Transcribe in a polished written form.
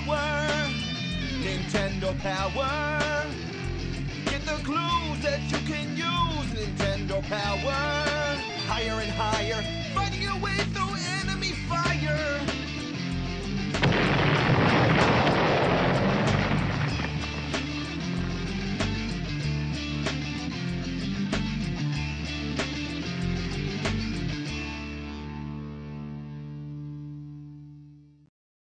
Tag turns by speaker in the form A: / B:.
A: power. Nintendo power. Get the clues that you can use. Nintendo power. Higher and higher, fighting your way through